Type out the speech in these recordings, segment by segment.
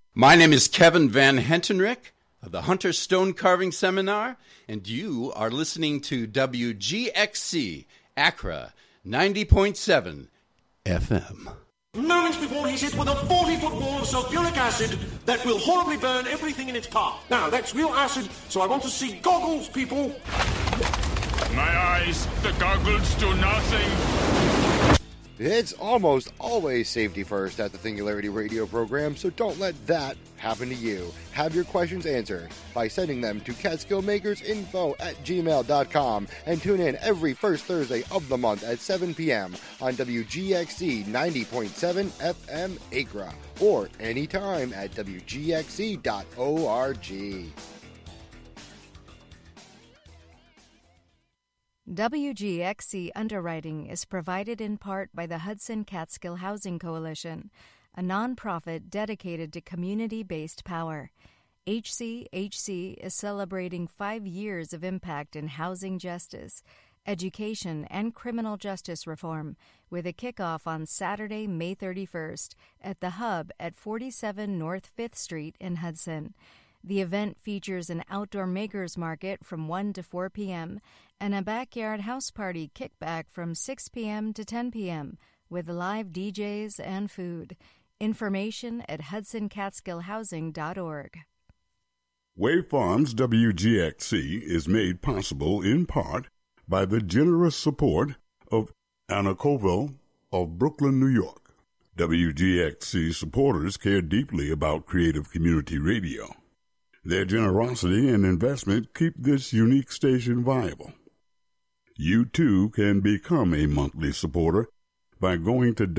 My name is Kevin Van Hentenryck of the Hunter Stone Carving Seminar, and you are listening to WGXC Accra 90.7 FM. Moments before he's hit with a 40-foot wall of sulfuric acid that will horribly burn everything in its path. Now, that's real acid, so I want to see goggles, people. My eyes, the goggles do nothing. It's almost always safety first at the Singularity Radio program, so don't let that happen to you. Have your questions answered by sending them to catskillmakersinfo@gmail.com and tune in every first Thursday of the month at 7 p.m. on WGXC 90.7 FM Accra or anytime at WGXC.org. WGXC underwriting is provided in part by the Hudson Catskill Housing Coalition, a nonprofit dedicated to community-based power. HCHC is celebrating 5 years of impact in housing justice, education, and criminal justice reform, with a kickoff on Saturday, May 31st at the Hub at 47 North 5th Street in Hudson. The event features an outdoor makers market from 1 to 4 p.m. and a backyard house party kickback from 6 p.m. to 10 p.m. with live DJs and food. Information at HudsonCatskillHousing.org. Wave Farms WGXC is made possible in part by the generous support of Anna Colville of Brooklyn, New York. WGXC supporters care deeply about creative community radio. Their generosity and investment keep this unique station viable. You, too, can become a monthly supporter by going to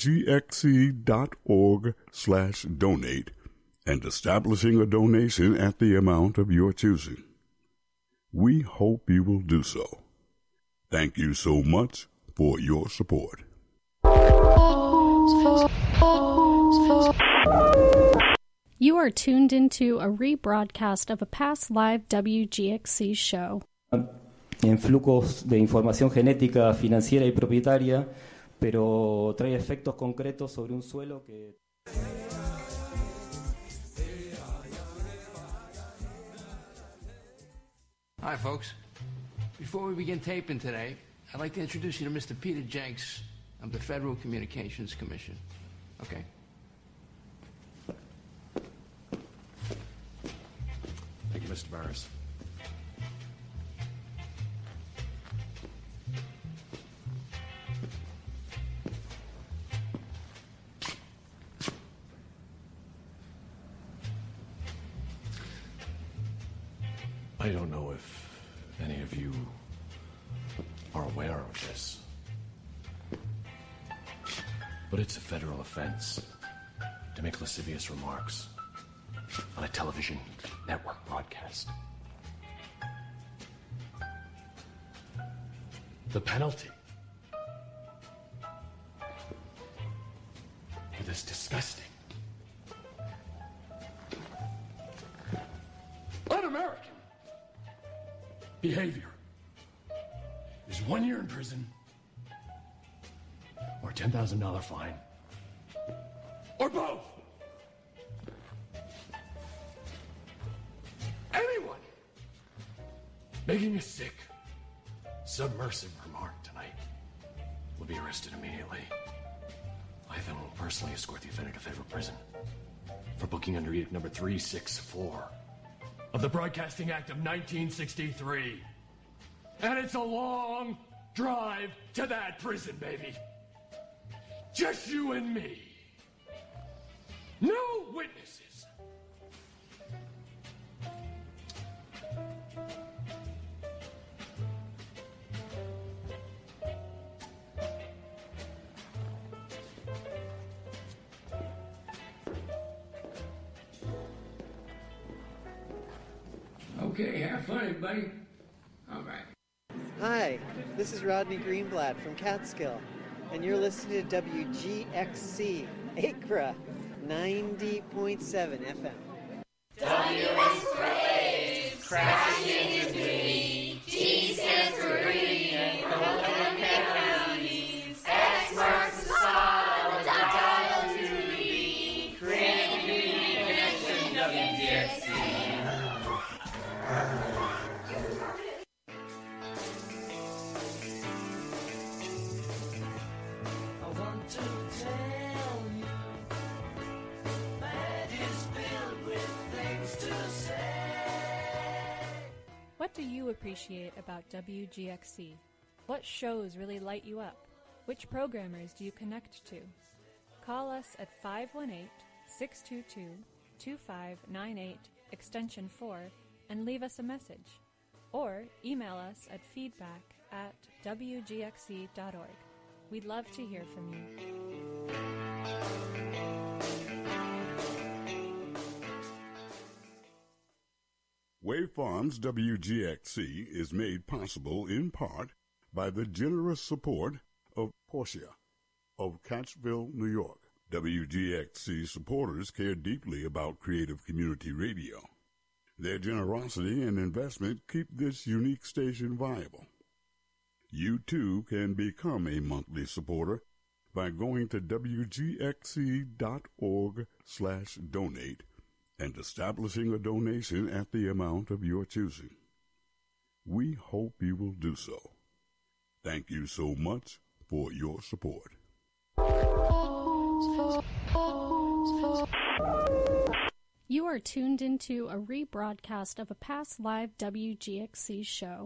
wgxc.org/donate and establishing a donation at the amount of your choosing. We hope you will do so. Thank you so much for your support. You are tuned into a rebroadcast of a past live WGXC show. En flujos de información genética, financiera y propietaria, pero trae efectos concretos sobre un suelo que... Hi, folks. Before we begin taping today, I'd like to introduce you to Mr. Peter Jenks of the Federal Communications Commission. Okay? Thank you, Mr. Barris. I don't know if any of you are aware of this, but it's a federal offense to make lascivious remarks on a television network broadcast. The penalty for this disgusting, un-American behavior is 1 year in prison or $10,000 fine or both. Anyone making a sick, submersive remark tonight will be arrested immediately. I then will personally escort the offender to federal prison for booking under Edict number 364 of the Broadcasting Act of 1963. And it's a long drive to that prison, baby. Just you and me. No witnesses. Okay, have fun, everybody. All right. Hi, this is Rodney Greenblatt from Catskill, and you're listening to WGXC Accra 90.7 FM. W is for A's, crashing into D. G stands for green and golden pepperonis. X marks the spot on the dial to be. Create green and What do you appreciate about WGXC? What shows really light you up? Which programmers do you connect to? Call us at 518-622-2598, extension 4, and leave us a message. Or email us at feedback@wgxc.org. We'd love to hear from you. Wave Farms WGXC is made possible in part by the generous support of Portia of Catchville, New York. WGXC supporters care deeply about creative community radio. Their generosity and investment keep this unique station viable. You too can become a monthly supporter by going to wgxc.org/donate and establishing a donation at the amount of your choosing. We hope you will do so. Thank you so much for your support. You are tuned into a rebroadcast of a past live WGXC show.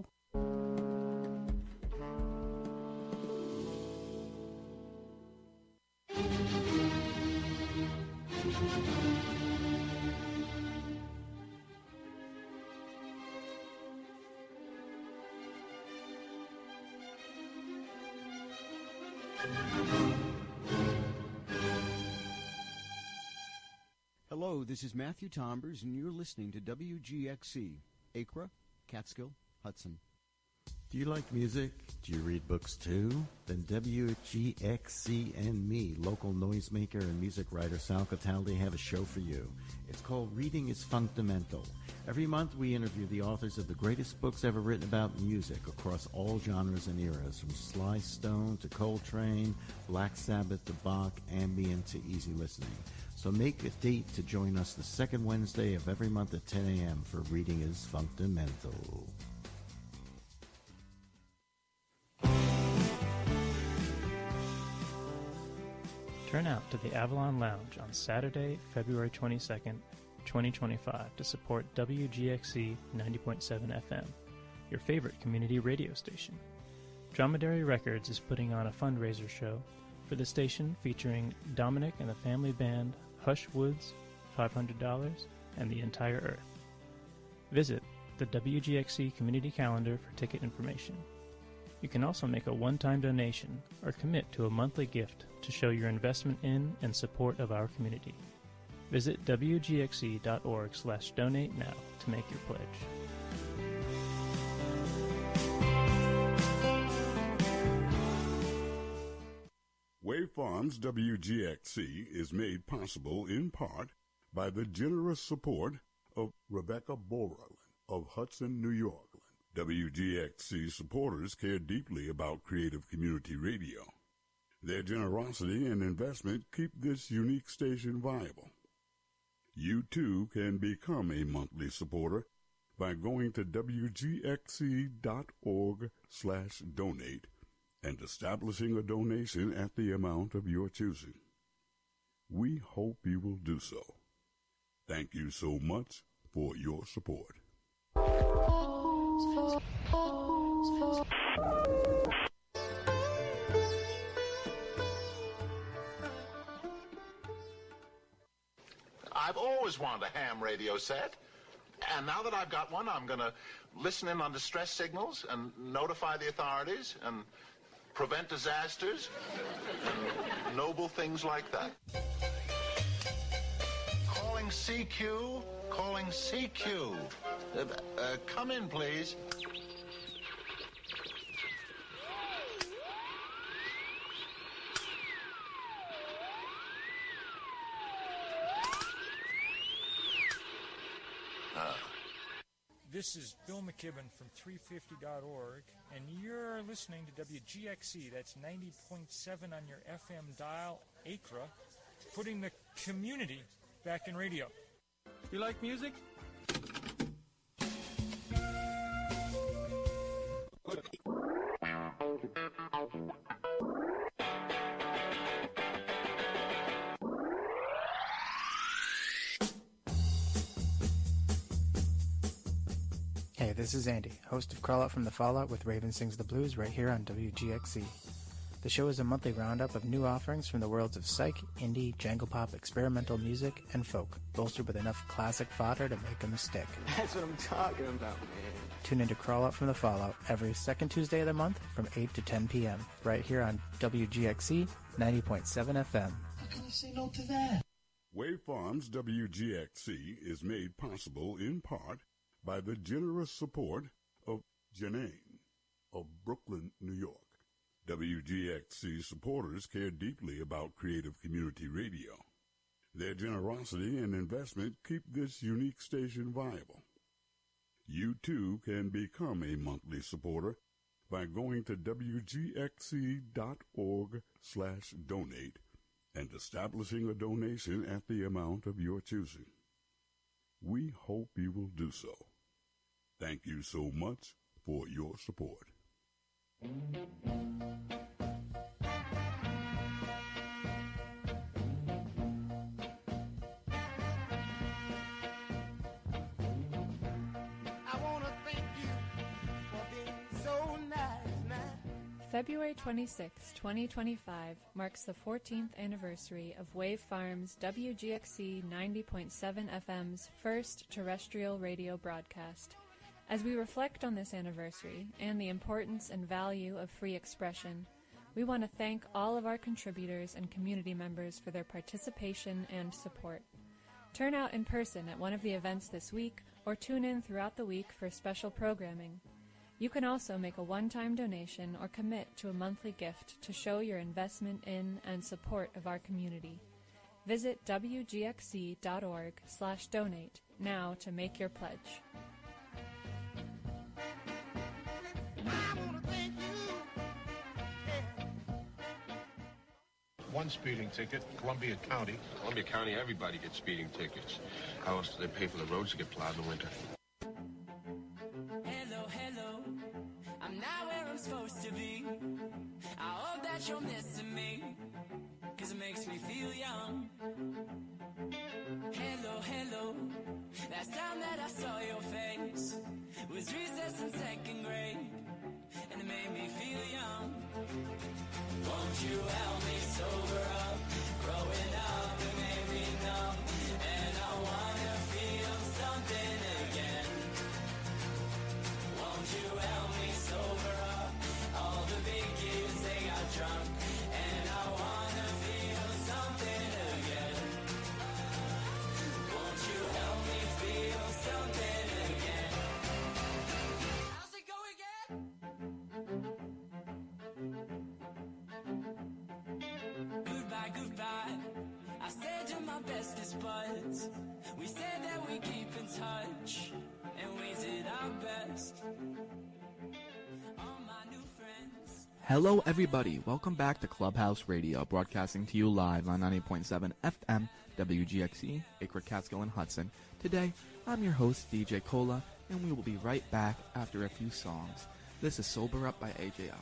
Hello, this is Matthew Tombers, and you're listening to WGXC, Acra, Catskill, Hudson. Do you like music? Do you read books too? Then WGXC and me, local noisemaker and music writer Sal Cataldi, have a show for you. It's called Reading is Fundamental. Every month we interview the authors of the greatest books ever written about music across all genres and eras, from Sly Stone to Coltrane, Black Sabbath to Bach, ambient to easy listening. So make a date to join us the second Wednesday of every month at 10 a.m. for Reading is Fundamental. Turn out to the Avalon Lounge on Saturday, February 22nd, 2025 to support WGXC 90.7 FM, your favorite community radio station. Dromedary Records is putting on a fundraiser show for the station featuring Dominic and the Family Band, Hush Woods, $500, and the Entire Earth. Visit the WGXC community calendar for ticket information. You can also make a one-time donation or commit to a monthly gift to show your investment in and support of our community. Visit wgxc.org/donate now to make your pledge. Wave Farms WGXC is made possible in part by the generous support of Rebecca Borland of Hudson, New York. WGXC supporters care deeply about creative community radio. Their generosity and investment keep this unique station viable. You too can become a monthly supporter by going to wgxc.org/donate and establishing a donation at the amount of your choosing. We hope you will do so. Thank you so much for your support. I've always wanted a ham radio set, and now that I've got one, I'm going to listen in on distress signals and notify the authorities and prevent disasters and noble things like that. Calling CQ, calling CQ. Come in, please. This is Bill McKibben from 350.org, and you're listening to WGXC. That's 90.7 on your FM dial, Acra, putting the community back in radio. You like music? Hey, this this is Andy, host of Crawl Out from the Fallout with Raven Sings the Blues right here on WGXC. The show is a monthly roundup of new offerings from the worlds of psych, indie, jangle pop, experimental music, and folk, bolstered with enough classic fodder to make them stick. That's what I'm talking about, man. Tune in to Crawl Out from the Fallout every second Tuesday of the month from 8 to 10 p.m. right here on WGXC 90.7 FM. How can you say no to that? Wave Farms WGXC is made possible in part by the generous support of Janane of Brooklyn, New York. WGXC supporters care deeply about creative community radio. Their generosity and investment keep this unique station viable. You too can become a monthly supporter by going to WGXC.org/donate and establishing a donation at the amount of your choosing. We hope you will do so. Thank you so much for your support. February 26, 2025 marks the 14th anniversary of Wave Farms WGXC 90.7 FM's first terrestrial radio broadcast. As we reflect on this anniversary and the importance and value of free expression, we want to thank all of our contributors and community members for their participation and support. Turn out in person at one of the events this week or tune in throughout the week for special programming. You can also make a one-time donation or commit to a monthly gift to show your investment in and support of our community. Visit WGXC.org/donate now to make your pledge. One speeding ticket, Columbia County. Columbia County, everybody gets speeding tickets. How else do they pay for the roads to get plowed in the winter? Supposed to be. I hope that you're missing me, 'cause it makes me feel young. Hello, hello. Last time that I saw your face was recess in second grade, and it made me feel young. Won't you help me sober up? Growing up, it made me numb, and I wanna feel something again. Won't you help me sober up? All the big kids, they got drunk, and I wanna feel something again. Won't you help me feel something again? How's it go again? Goodbye, goodbye. I said you're my bestest buds. We said that we keep in touch, and we did our best. Hello everybody, welcome back to Clubhouse Radio, broadcasting to you live on 90.7 FM, WGXC, Acre, Catskill, and Hudson. Today, I'm your host, DJ Cola, and we will be right back after a few songs. This is Sober Up by AJR.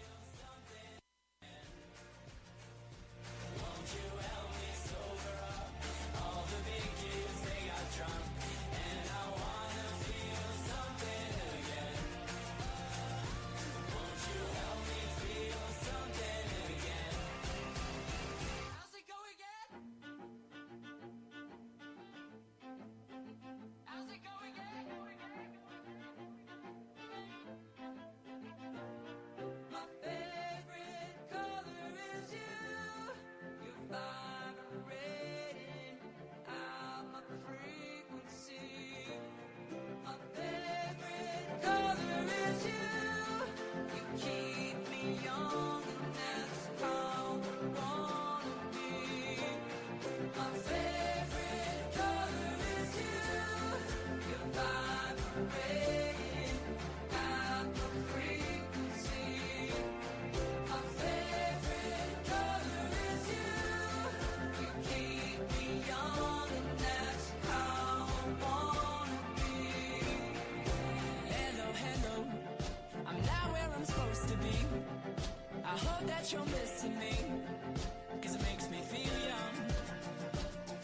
that you're missing me, 'cause it makes me feel young.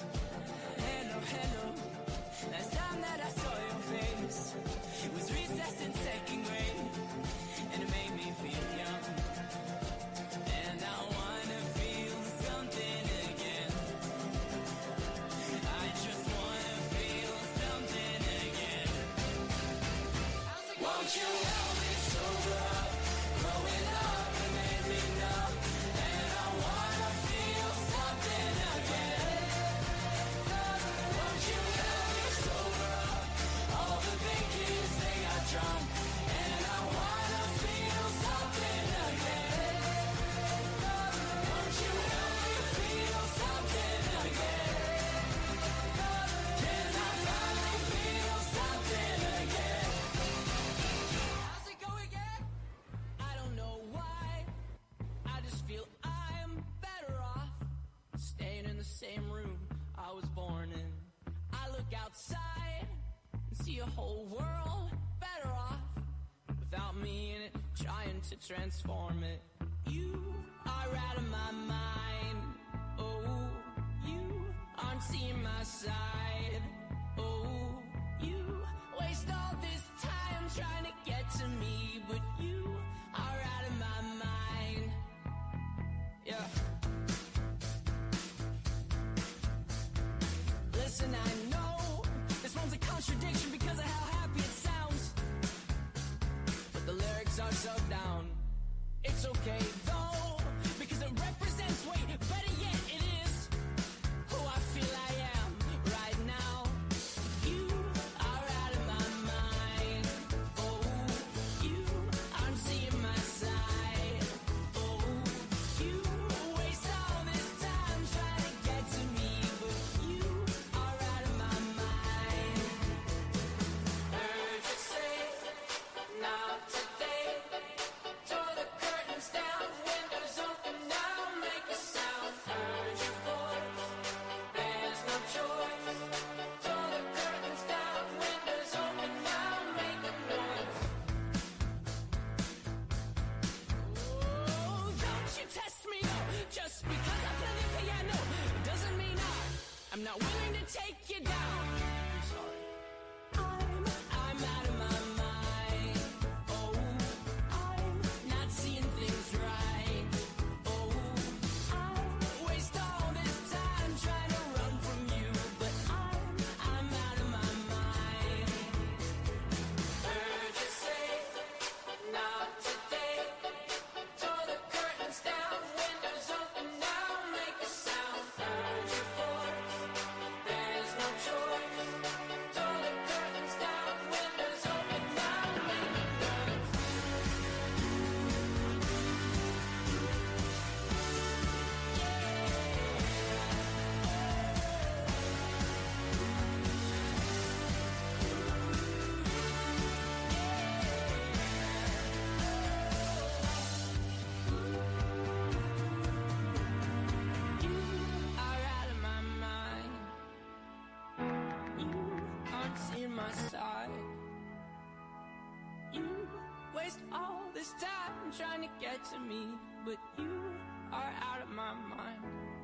Hello, hello, last time that I saw your face, it was recess same room I was born in. I look outside and see a whole world better off without me in it, trying to transform it. You are out of my mind. Oh, you aren't seeing my side. Oh, you waste all this time trying to get to me, but you are out of my mind. Yeah. Listen, I know this one's a contradiction because of how happy it sounds, but the lyrics are so down. It's okay though, because it represents way better yet it is who I feel I am right now. You are out of my mind. Oh, you aren't seeing my side. Oh, you waste all this time trying to get to me, but you are out of my mind. Heard you say, not today. Tore the curtains down, windows open now, make a sound. Heard your voice, there's no choice. Tore the curtains down, windows open now, make a noise. Oh, don't you test me, no. Just because I play the piano doesn't mean I'm not willing to take you down. I'm sorry. I'm out of my mind. Oh, I'm not seeing things right. Oh, I waste all this time trying to run from you, but I'm out of my mind. Heard you say, not today. Tore the curtains down, windows open now, make a sound. Heard your voice, there's no choice. Tore the curtains down, windows open now, make a noise. Are out of my mind. You aren't seeing my side. You waste all this time trying to get to me, but you are out of my mind.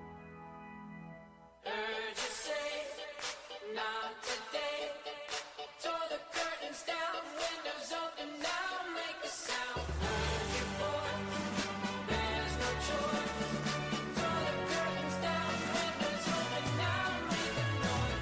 Heard you say, not today. Tore the curtains down, windows open now, make a sound. Heard your voice, there's no choice. Tore the curtains down, windows open now, make a noise.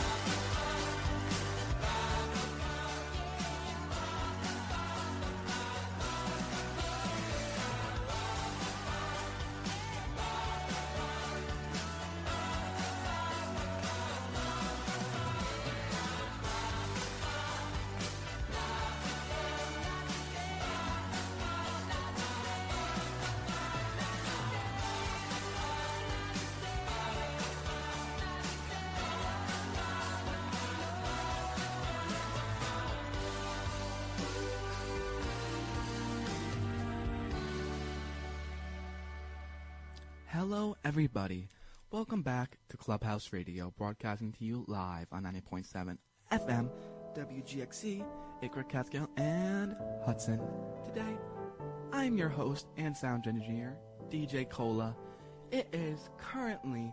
Hello, everybody. Welcome back to Clubhouse Radio, broadcasting to you live on 90.7 FM, WGXC, Acre, Catskill, and Hudson. Today, I'm your host and sound engineer, DJ Cola. It is currently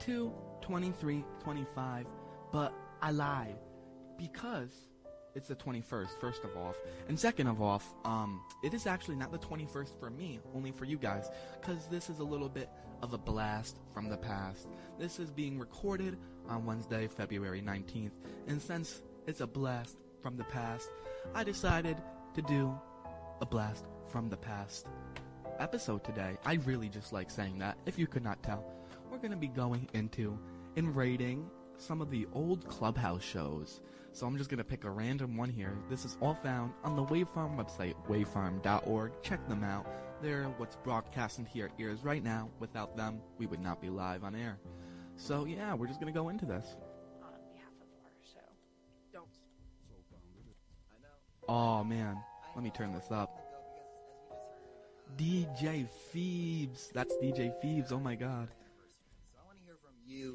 2:23:25, but I lied because it's the 21st, first of all. And second of all, it is actually not the 21st for me, only for you guys, because this is a little bit of a blast from the past. This is being recorded on Wednesday, February 19th, and since it's a blast from the past, I decided to do a blast from the past episode today. I really just like saying that, if you could not tell. We're going to be going into and rating some of the old Clubhouse shows. So I'm just going to pick a random one here. This is all found on the Wavefarm website, wavefarm.org. Check them out. They're what's broadcasting to your ears right now. Without them, we would not be live on air. So yeah, we're just going to go into this. On behalf of our show. Don't. Oh man, let me turn this up. DJ Phoebes. That's DJ Phoebes. Oh my god. So I want to hear from you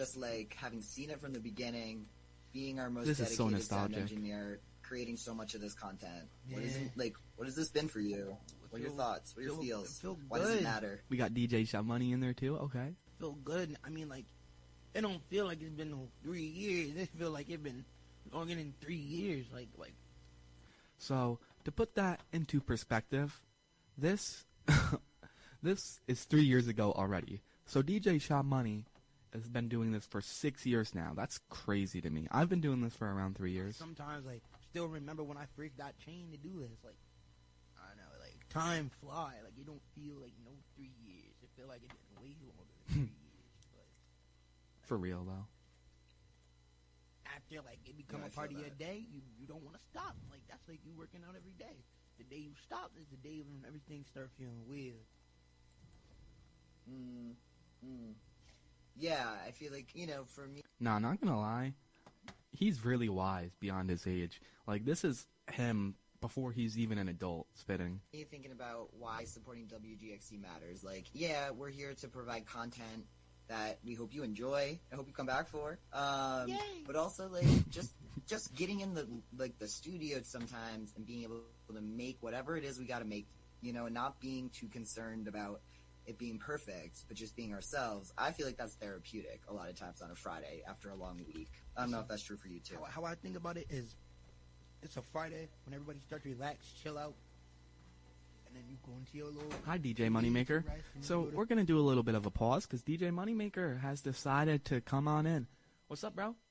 just like having seen it from the beginning, being our most This is so dedicated sound nostalgic. engineer, creating so much of this content. What is Yeah. it like? What has this been for you? What are your thoughts? What are your feels? Feel Why does it good. matter? We got DJ Shot Money in there too. Okay. Feel good. I mean, like, it don't feel like it's been no 3 years. It feel like it's been longer than 3 years. Like. So to put that into perspective, this this is 3 years ago already. So DJ Shot Money has been doing this for 6 years now. That's crazy to me. I've been doing this for around 3 years. Sometimes, like, still remember when I first got chained to do this. Like, I don't know, like, time fly. Like, it don't feel like no 3 years. It feel like it's been way longer than 3 years. For real though. After, like, it become Yeah, I a part of feel your that. day, you don't want to stop. Like, that's like you working out every day. The day you stop is the day when everything start feeling weird. Yeah, I feel like, for me, Nah, not gonna lie. He's really wise beyond his age. Like, this is him before he's even an adult spitting. thinking about why supporting WGXC matters. Like, yeah, we're here to provide content that we hope you enjoy. I hope you come back for. But also, like, just getting in the studio sometimes and being able to make whatever it is we got to make, and not being too concerned about it being perfect, but just being ourselves. I feel like that's therapeutic a lot of times on a Friday after a long week. I don't know if that's true for you too. How I think about it is, it's a Friday when everybody starts to relax, chill out, and then you go into your little... Hi, DJ Moneymaker. So we're gonna do a little bit of a pause because DJ Moneymaker has decided to come on in. What's up, bro?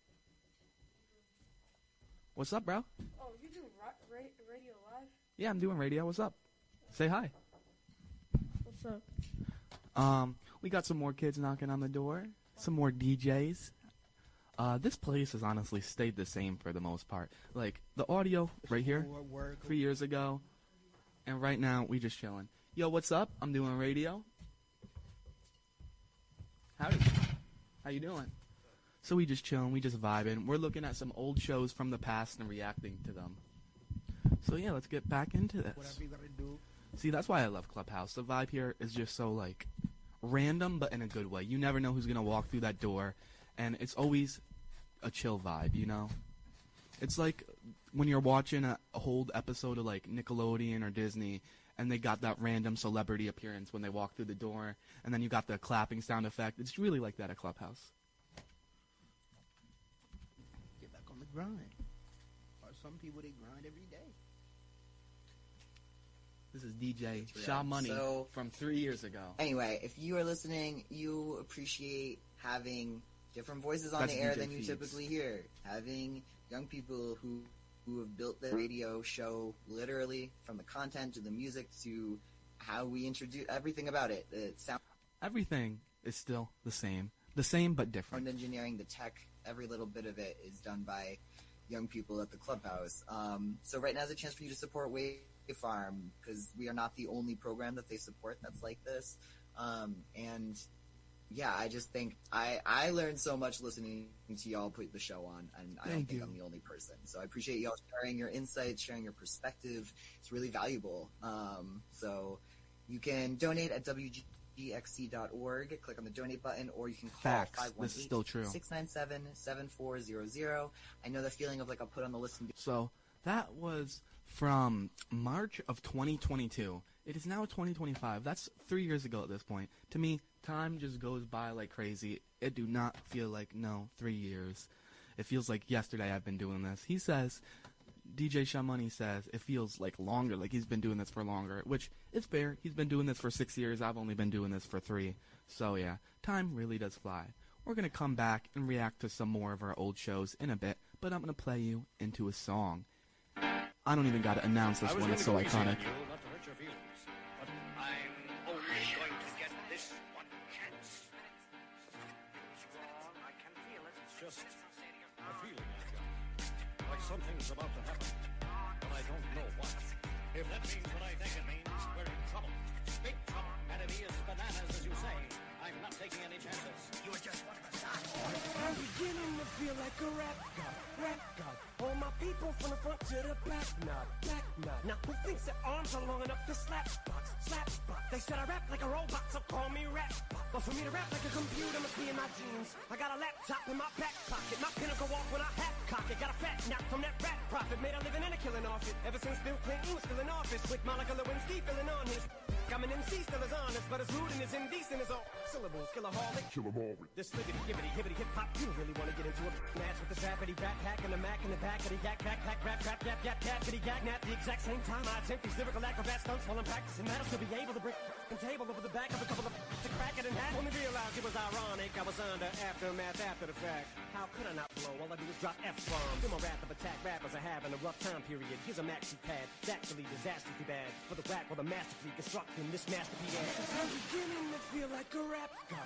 What's up, bro? Oh, you do radio live? Yeah, I'm doing radio. What's up? Say hi. What's up? We got some more kids knocking on the door. Some more DJs. This place has honestly stayed the same for the most part. Like, the audio right here, 3 years ago, and right now, we just chilling. Yo, what's up? I'm doing radio. Howdy. How you doing? So we just chilling, we just vibing. We're looking at some old shows from the past and reacting to them. So yeah, let's get back into this. Whatever you gotta do. See, that's why I love Clubhouse. The vibe here is just so, like, random, but in a good way. You never know who's going to walk through that door, and it's always a chill vibe, It's like when you're watching a whole episode of, like, Nickelodeon or Disney, and they got that random celebrity appearance when they walk through the door, and then you got the clapping sound effect. It's really like that at Clubhouse. Get back on the grind. Or some people, they grind every day. This is DJ real. Shaw Money So- from 3 years ago. Anyway, if you are listening, you appreciate having different voices on That's the air DJ than you Feeds. typically hear. Having young people who have built the radio show literally from the content to the music to how we introduce everything about it. The sound Everything is still the same but different. engineering, the tech, every little bit of it is done by young people at the Clubhouse. So right now is a chance for you to support Wave Farm because we are not the only program that they support that's like this. And yeah, I just think I learned so much listening to y'all put the show on, and I don't Thank think you. I'm the only person. So I appreciate y'all sharing your insights, sharing your perspective. It's really valuable. So you can donate at WGXC.org. Click on the donate button, or you can call Facts. This is still true. 518-697-7400. I know the feeling of like I'll put on the list and So that was from March of 2022. It is now 2025. That's 3 years ago at this point. To me, time just goes by like crazy. It do not feel like, 3 years. It feels like yesterday I've been doing this. He says, DJ Shamani says, it feels like longer, like he's been doing this for longer, which is fair. He's been doing this for 6 years. I've only been doing this for 3. So yeah, time really does fly. We're going to come back and react to some more of our old shows in a bit, but I'm going to play you into a song. I don't even got to announce this one. It's so iconic. Not to hurt your feelings, but I'm only going to get this one chance. It's wrong. I can feel it. It's just a feeling I've got. Like something's about to happen, but I don't know what. If that means what I think it means, we're in trouble. Big trouble. And if he is bananas, as you say, I'm not taking any chances. You are just one of us. beginning to feel like a rap god. All my people from the front to the back nod. Now who thinks their arms are long enough to slap box? They said I rap like a robot, so call me rap. But for me to rap like a computer must be in my genes. I got a laptop in my back pocket, my pen will go off when I hat cock it. Got a fat knock from that rap profit, made a living and a killing off it. Ever since Bill Clinton was still in office, with Monica Lewinsky filling on his. I'm an MC, still as honest, but as rude and as indecent as all syllables. Killaholic. This liggity, gibbity, hibbity, hip hop. You really want to get into a match with this rappity rap hack and the Mac in the back of the yak, back, hack, rap, rap, yap, yap, yappity, yak, at the exact same time I attempt these lyrical acrobat stunts while I'm practicing. That'll still be able to break a table over the back of a couple of to crack it in half. Only realized it was ironic. I was under aftermath after the fact. How could I not blow? All I do is drop F-bombs. Do my wrath of attack rappers are having a rough time period. Here's a maxi pad. It's actually disastrously bad for the whack while the masterfully constructing this masterpiece. I'm beginning to feel like a rap god.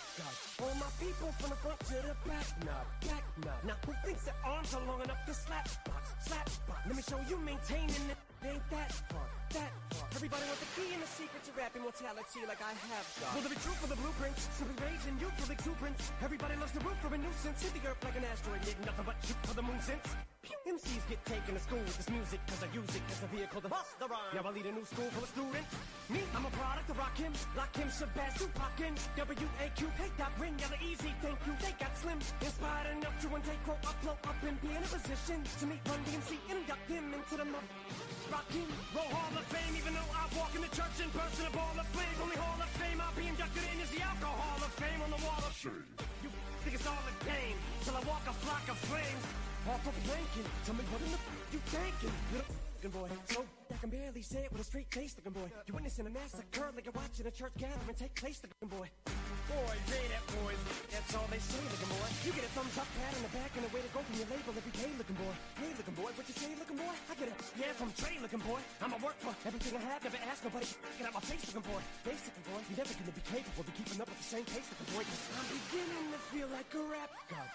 All my people from the front to the back nod. Now who thinks their arms are long enough to slap box? Let me show you maintaining it. Ain't that hard. Everybody wants the key and the secret to rap immortality like I have got. Will there be truth for the blueprints? Simply rage and youth for the blueprints. Everybody loves the root for a nuisance. Hit the earth like an asteroid, hitting nothing but shoot for the moon since. MCs get taken to school with this music, cause I use it as a vehicle to bust the rhyme. Now I lead a new school full of students. Me, I'm a product of Rakim, Lakim, Shabazz, Tupac, W-A-Q, hate that ring, yellow easy, thank you, they got slim. Inspired enough to one day quote, upload up and be in a position to meet Run DMC and induct him into the Rockin' Roll Hall of Fame, even though I walk in the church in person, a ball of flames. Only Hall of Fame I'll be inducted in is the Alcohol of Fame on the wall of shame. You think it's all a game till I walk a flock of flames. Off of blanking, tell me what in the you thinking? Little looking boy, so I can barely say it with a straight face looking boy. You witnessing a massacre like you're watching a church gathering take place looking boy. Boys, they that boys, that's all they say looking boy. You get a thumbs up, pat on the back, and a way to go from your label every day looking boy. Hey looking boy, what you say looking boy? I get a yeah from Trey looking boy. I'ma work for everything I have, never ask nobody get out my face looking boy. Face looking boy, you're never gonna be capable of keeping up with the same pace looking boy. Cause I'm beginning to feel like a rap god.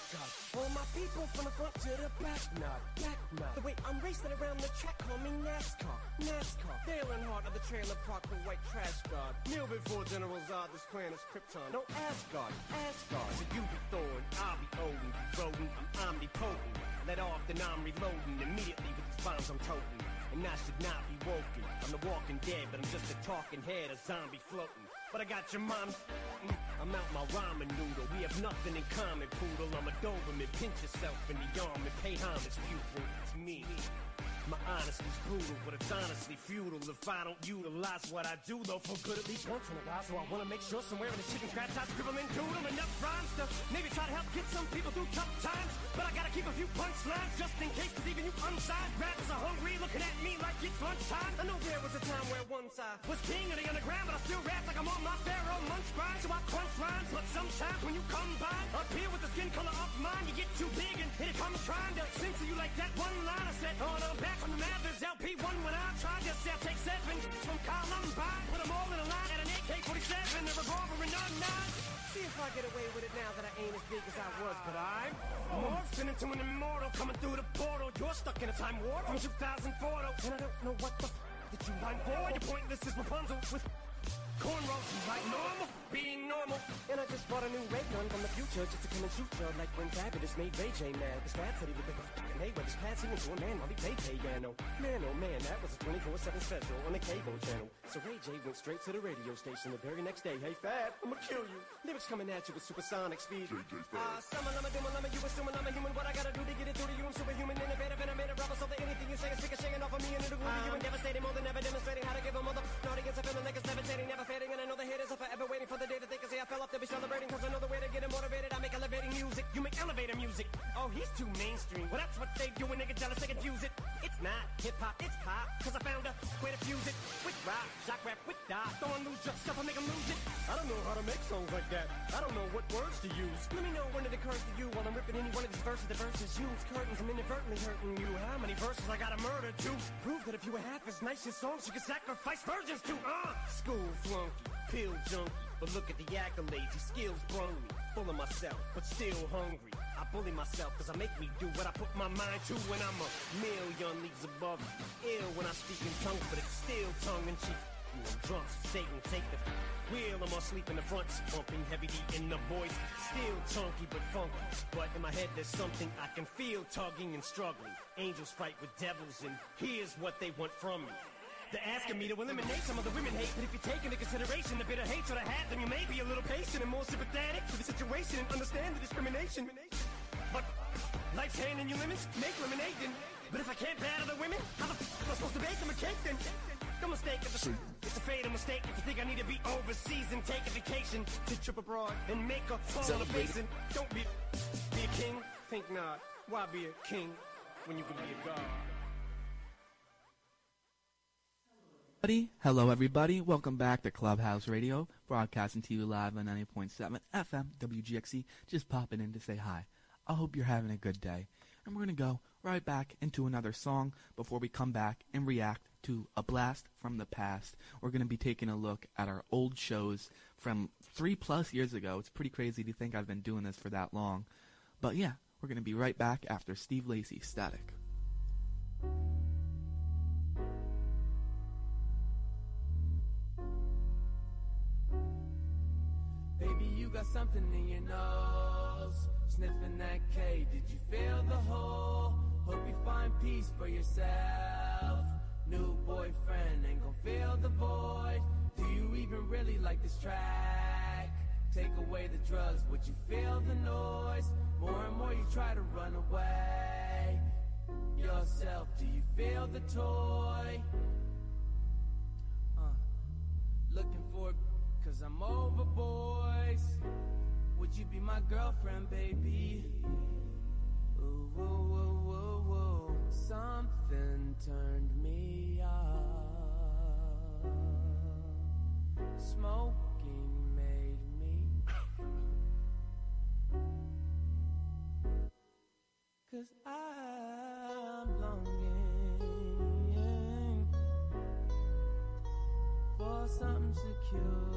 All my people from the front to the back nod. The way I'm racing around the track, call me NASCAR. Dale Earnhardt of the trailer park with white trash guard. Kneel before General Zod, this clan is Krypton. No Asgard. So you be Thor, I'll be Odin. Rodent, I'm omnipotent. Let off, then I'm reloading immediately with these bombs I'm toting. And I should not be woken. I'm the walking dead, but I'm just a talking head, a zombie floating. But I got your mom. I'm out my ramen noodle. We have nothing in common, poodle. I'm a Doberman. Pinch yourself in the arm and pay homage, pupil. It's me. My honesty's brutal, but it's honestly futile if I don't utilize what I do, though, for good at least once in a while. So I want to make sure somewhere in the chicken scratch I scribble and doodle enough rhymes to maybe try to help get some people through tough times. But I gotta keep a few punchlines just in case, cause even you unsigned rappers are hungry, looking at me like it's lunchtime. I know there was a time where once I was king of the underground, but I still rap like I'm on my Pharaoh munch grind. So I crunch rhymes, but sometimes when you come by, up here with the skin color of mine, you get too big and here it comes trying to censor you like that one line I said. Oh, no, back from the Mathers LP1 when I tried to say I'll take 7 from Columbine, put them all in a line at an AK-47, a revolver and a 9. See if I get away with it now that I ain't as big as I was, but I'm morphing into an immortal coming through the portal. You're stuck in a time warp from 2004, and I don't know what the that you mind for. You're pointless as Rapunzel with cornrows. You like normal, being normal. And I just bought a new ray gun from the future just to come and shoot you like when Fabulous made Ray J mad. This Fab said he would make a fucking Mayweather's passing into a man while he played piano. Man, oh man, that was a 24/7 special on the cable channel. So Ray J went straight to the radio station the very next day. Hey Fab, I'ma kill you. Lyrics coming at you with supersonic speed. Summer, lumma, doom, lumma, you assuming I'm a human. What I gotta do to get it through to you? I'm superhuman, innovative, and I made a rubber so that anything you say is stick a shaking off of me and it'll glue to you and devastating more than ever demonstrating how to give a motherfucking audience a feeling like it's devastating, never fading, and I know the haters are forever waiting for the day that they can say I fell off to be celebrating, cause I know the way to get them motivated. I make elevating music, you make elevator music. Oh, he's too mainstream. Well, that's what they do when they get jealous, they confuse it. It's not hip-hop, it's pop, cause I found a way to fuse it with rock, shock rap, with dot. Throwing loose your stuff and make them lose it. I don't know how to make songs like that. I don't know what words to use. Let me know when it occurs to you while I'm ripping any one of these verses. The verses use curtains, I'm inadvertently hurting you. How many verses I gotta murder to prove that if you were half as nice as songs you could sacrifice virgins to? School flunky, pill junkie. But look at the accolades, these skills brung me. Full of myself, but still hungry. I bully myself cause I make me do what I put my mind to when I'm a million leagues above. Ill when I speak in tongues, but it's still tongue in cheek. You know, drunks, Satan, take the wheel. I'm all sleep in the front, pumping heavy D in the voice. Still chunky but funky. But in my head there's something I can feel tugging and struggling. Angels fight with devils, and here's what they want from me. They're asking me to eliminate some of the women hate, but if you take into consideration the bitter hatred I had, then you may be a little patient and more sympathetic to the situation and understand the discrimination. But life's handing you lemons, make lemonade then. But if I can't battle the women, how the f*** am I supposed to bake them a cake then? No mistake, it's a fatal mistake if you think I need to be overseas and take a vacation to trip abroad and make a fall on a basin. Don't be a king, think not. Why be a king when you can be a god? Hello everybody, welcome back to Clubhouse Radio, broadcasting to you live on 90.7 FM WGXC, just popping in to say hi. I hope you're having a good day, and we're going to go right back into another song before we come back and react to a blast from the past. We're going to be taking a look at our old shows from 3+ years ago. It's pretty crazy to think I've been doing this for that long, but yeah, we're going to be right back after Steve Lacy, Static. Baby, you got something in your nose. Sniffing that K, did you feel the hole? Hope you find peace for yourself. New boyfriend ain't gon' fill the void. Do you even really like this track? Take away the drugs, would you feel the noise? More and more you try to run away. Yourself, do you feel the toy? Looking for 'cause I'm over boys. Would you be my girlfriend, baby? Ooh, ooh, ooh, ooh, ooh. Something turned me off. Smoking made me. 'Cause I'm longing for something secure.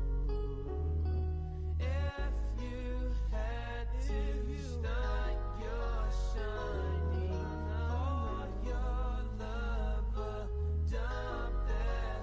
If you had to start your shining for your lover, dump that.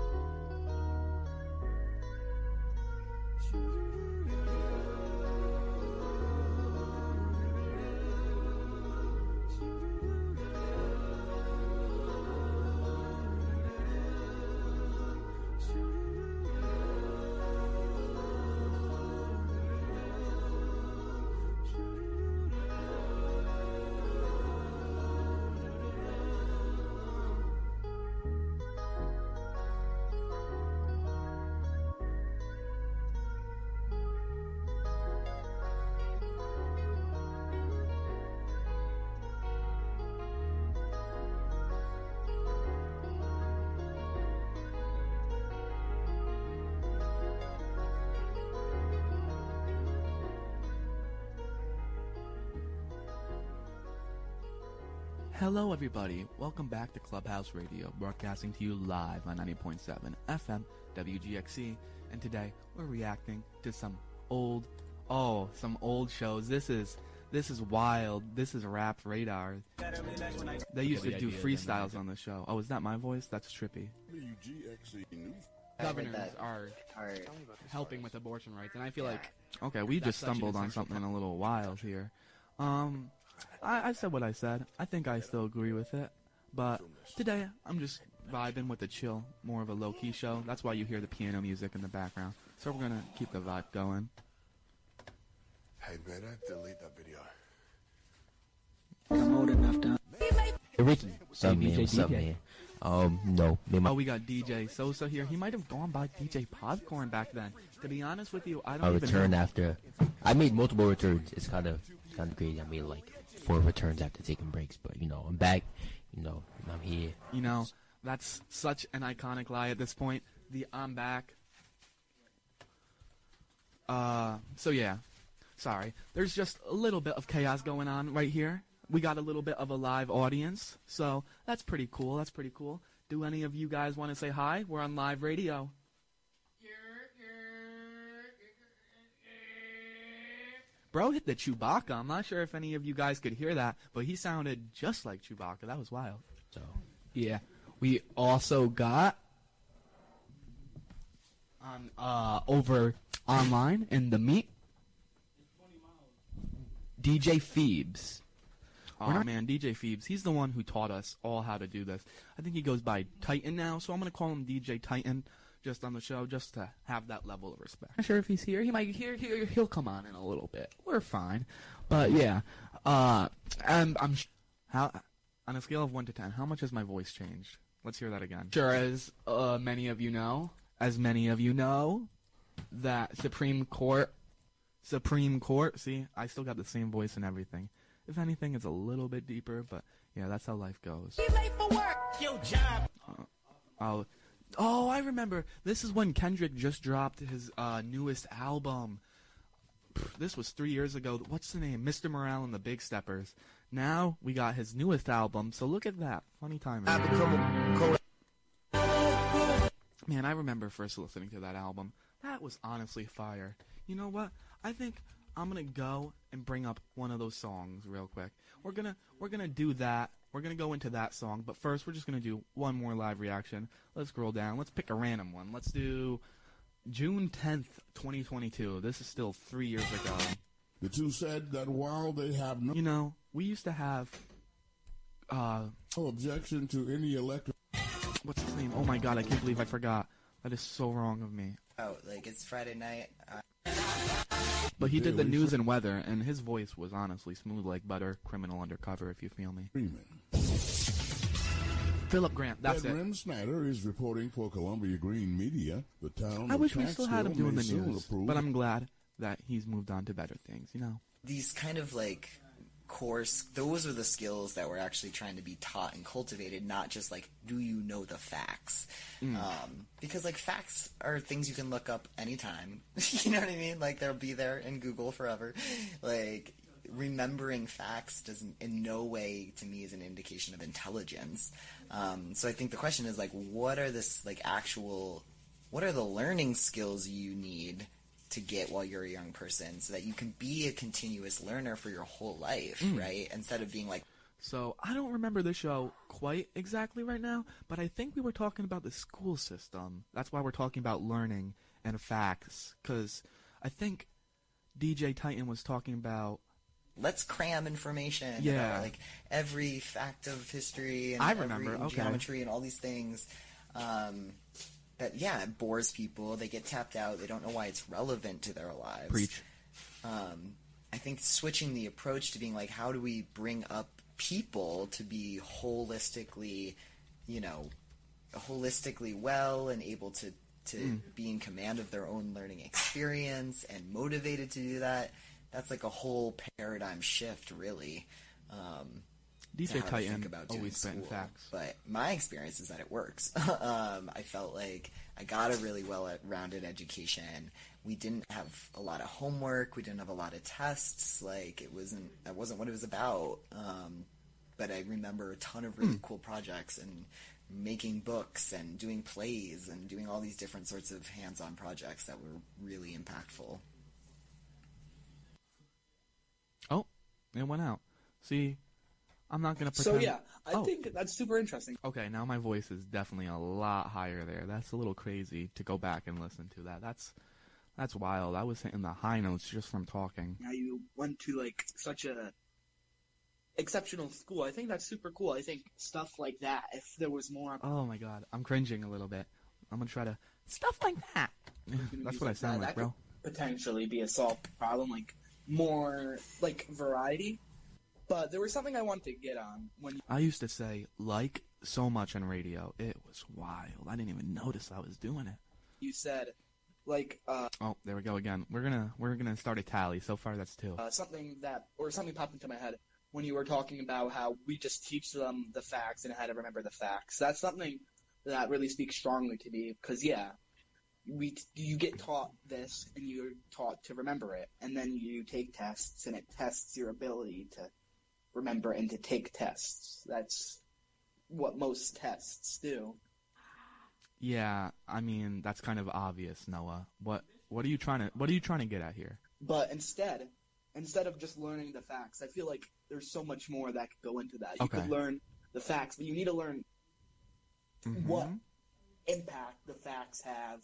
Hello everybody, welcome back to Clubhouse Radio, broadcasting to you live on 90.7 FM WGXC, and today we're reacting to some old shows. This is wild. This is Rap Radar. They used to do freestyles on the show. Oh, is that my voice? That's trippy. WGXC News. Governors are helping with abortion rights, and I feel like okay, we just stumbled on something a little wild here. I said what I said. I think I still agree with it. But today, I'm just vibing with the chill, more of a low-key show. That's why you hear the piano music in the background. So we're going to keep the vibe going. Hey, man, I delete that video. I'm old enough to... Hey, Ricky. What's up, man? What's up, man? No. Oh, we got DJ Sosa here. He might have gone by DJ Popcorn back then. To be honest with you, I don't even return know. After... I made multiple returns. It's kind of crazy. I made like 4 returns after taking breaks, but I'm back. I'm here. That's such an iconic lie at this point. The I'm back. So yeah, sorry. There's just a little bit of chaos going on right here. We got a little bit of a live audience, so that's pretty cool. Do any of you guys want to say hi? We're on live radio. Bro hit the Chewbacca. I'm not sure if any of you guys could hear that, but he sounded just like Chewbacca. That was wild. So yeah, we also got on over online in the meet. DJ Phoebes. Oh man, DJ Phoebes. He's the one who taught us all how to do this. I think he goes by Titan now, so I'm gonna call him DJ Titan just on the show, just to have that level of respect. I'm not sure if he's here. He might he'll come on in a little bit. We're fine, but yeah. And how on a scale of 1 to 10, how much has my voice changed? Let's hear that again. Sure, as many of you know, that Supreme Court. See, I still got the same voice and everything. If anything, it's a little bit deeper, but yeah, that's how life goes. You late for work. Your job. Oh, I remember. This is when Kendrick just dropped his newest album. This was 3 years ago. What's the name? Mr. Morale and the Big Steppers. Now we got his newest album, so look at that. Funny timing. Man, I remember first listening to that album. That was honestly fire. You know what? I think I'm gonna go and bring up one of those songs real quick. We're gonna do that. We're gonna go into that song, but first we're just gonna do one more live reaction. Let's scroll down. Let's pick a random one. Let's do June 10th, 2022. This is still 3 years ago. The two said that while they have no... You know, we used to have... no objection to any electric... What's his name? Oh my god, I can't believe I forgot. That is so wrong of me. Oh, like, it's Friday night. But he did the news and weather, and his voice was honestly smooth like butter. Criminal Undercover, if you feel me. Philip Grant, that's it. Rem Snyder is reporting for Columbia Green Media. The town I of wish we still had him Catskill doing the may soon news, approve. but I'm glad that he's moved on to better things, you know? These kind of, like, course, those are the skills that we're actually trying to be taught and cultivated, not just, like, do you know the facts? Because, like, facts are things you can look up anytime. You know what I mean? Like, they'll be there in Google forever. Like, remembering facts doesn't, in no way, to me, is an indication of intelligence. So I think the question is, like, what are the learning skills you need to get while you're a young person so that you can be a continuous learner for your whole life, right? Instead of being like... So, I don't remember the show quite exactly right now, but I think we were talking about the school system. That's why we're talking about learning and facts, because I think DJ Titan was talking about... Let's cram information about, like, every fact of history and geometry and all these things. That, it bores people. They get tapped out. They don't know why it's relevant to their lives. Preach. I think switching the approach to being like, how do we bring up people to be holistically well and able to be in command of their own learning experience and motivated to do that, that's like a whole paradigm shift, really. DJ Titan always spitting facts. But my experience is that it works. I felt like I got a really well-rounded education. We didn't have a lot of homework. We didn't have a lot of tests. Like, that wasn't what it was about. But I remember a ton of really cool projects and making books and doing plays and doing all these different sorts of hands-on projects that were really impactful. Oh, it went out. See, I'm not going to pretend. So, yeah, I think that's super interesting. Okay, now my voice is definitely a lot higher there. That's a little crazy to go back and listen to that. That's wild. I was hitting the high notes just from talking. Now you went to, like, such a exceptional school. I think that's super cool. I think stuff like that, if there was more... Oh, my God. I'm cringing a little bit. I'm going to try to... Stuff like that. That's what I sound like, bro. Could potentially be a solved problem, like, more, like, variety. But there was something I wanted to get on. I used to say, like, so much on radio. It was wild. I didn't even notice I was doing it. You said, like... oh, there we go again. We're gonna start a tally. So far, that's 2. Something popped into my head when you were talking about how we just teach them the facts and how to remember the facts. That's something that really speaks strongly to me, because, you get taught this, and you're taught to remember it, and then you take tests, and it tests your ability to remember and to take tests. That's what most tests do. Yeah, I mean, that's kind of obvious, Noah. What are you trying to get at here? But instead of just learning the facts, I feel like there's so much more that could go into that. You could learn the facts, but you need to learn what impact the facts have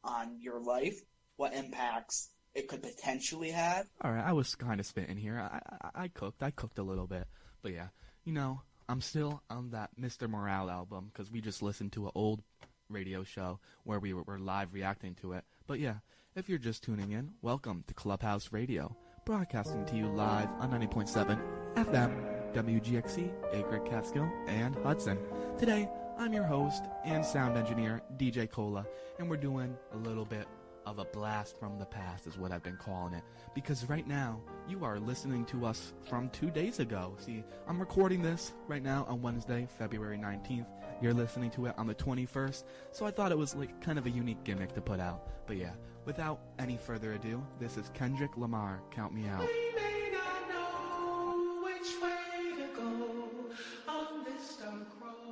on your life, what impacts it could potentially have. All right, I was kind of spitting here. I cooked a little bit, but yeah, I'm still on that Mr. Morale album because we just listened to an old radio show where we were live reacting to it. But yeah, if you're just tuning in, welcome to Clubhouse Radio, broadcasting to you live on 90.7 FM, WGXC, Acre, Catskill, and Hudson. Today, I'm your host and sound engineer, DJ Cola, and we're doing a little bit of a blast from the past is what I've been calling it, because right now you are listening to us from 2 days ago. See, I'm recording this right now on Wednesday, February 19th. You're listening to it on the 21st, so I thought it was like kind of a unique gimmick to put out. But yeah, without any further ado, this is Kendrick Lamar, Count Me Out. We may not know which way to go on this dark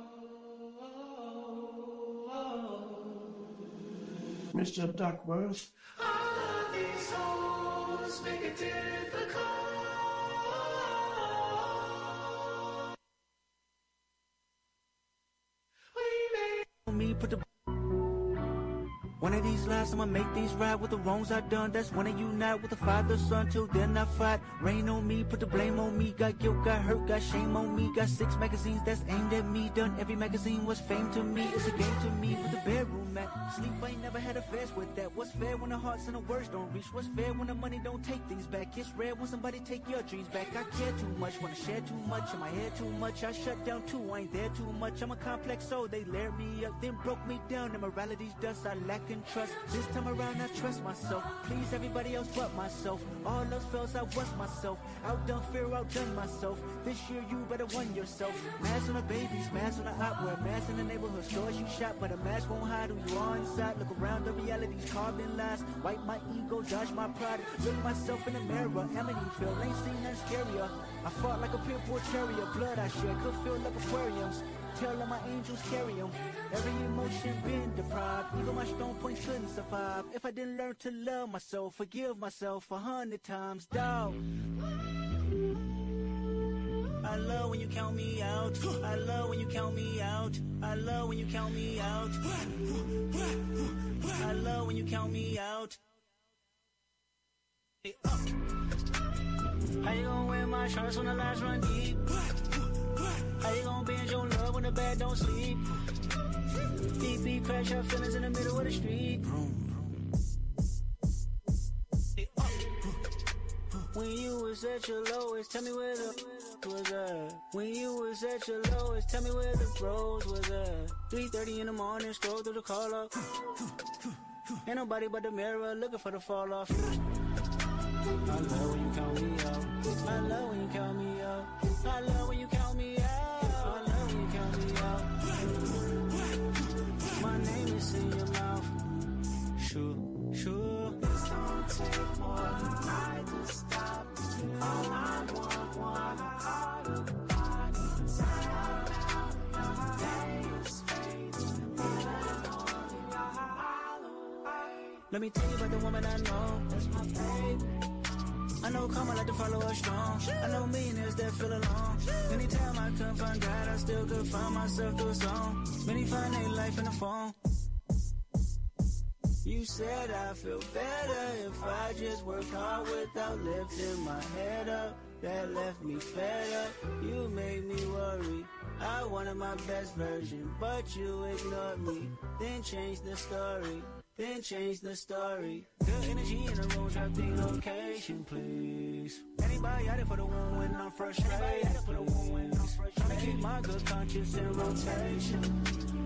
road. Mr. Duckworth. All of these souls make it difficult. We may Me put the one of these lives, I'ma make these right with the wrongs I done. That's when I unite with the father, son. Till then I fight. Rain on me, put the blame on me. Got guilt, got hurt, got shame on me. Got 6 magazines that's aimed at me. Done every magazine was fame to me. It's a game to me with the bedroom mat. Sleep, I ain't never had affairs with that. What's fair when the hearts and the words don't reach? What's fair when the money don't take things back? It's rare when somebody take your dreams back. I care too much, wanna share too much. In my head too much, I shut down too. I ain't there too much. I'm a complex soul. They layered me up, then broke me down. Immorality's dust, I lack in trust. This time around I trust myself. Please everybody else but myself. All else fails, I was myself. Outdone fear, outdone myself. This year you better won yourself. Mask on the babies, mask on the op. Wear mask in the neighborhood stores you shop, but a mask won't hide who you are inside. Look around, the reality's carbon lies. Wipe my ego, dodge my pride. Look myself in the mirror. Amityville, ain't seen nothing scarier. I fought like a pit bull terrier. Blood I shed could feel like aquariums. Tell all my angels carry them. Every emotion been deprived. Even my strong point couldn't survive. If I didn't learn to love myself, forgive myself 100 times, dawg. I love when you count me out. I love when you count me out. I love when you count me out. I love when you count me out. How you gonna wear my shorts when the lights run deep? How you gonna binge your love when the bed don't sleep? Deep beat, crash our feelings in the middle of the street. When you was at your lowest, tell me where the was at. When you was at your lowest, tell me where the rose was at. 3:30 in the morning, scroll through the call log. Ain't nobody but the mirror looking for the fall off. I love when you count me out. I love when you count me out. I love when you count me out. I love when you count me out. My name is in your mouth. Sure. This don't take more than I to stop. All I want out of the body. Let me tell you about the woman I know. That's my baby. I know karma like to follow us strong. I know millionaires that feel alone. Anytime I couldn't find God, I still could find myself through a song. Many find their life in the phone. You said I feel better if I just work hard without lifting my head up. That left me fed up. You made me worry. I wanted my best version, but you ignored me. Then changed the story. Good energy in the room, drop the location, please. Anybody out there for the one when I'm frustrated? Trying to keep my good conscience in rotation.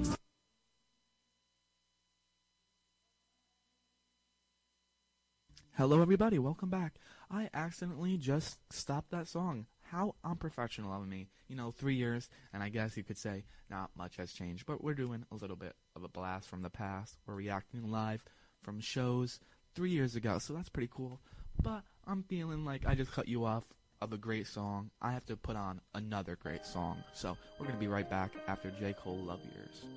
Hello everybody, welcome back. I accidentally just stopped that song. How unprofessional of me. 3 years, and I guess you could say not much has changed, but we're doing a little bit of a blast from the past. We're reacting live from shows 3 years ago, so that's pretty cool. But I'm feeling like I just cut you off of a great song. I have to put on another great song. So we're going to be right back after J. Cole, Love Yours.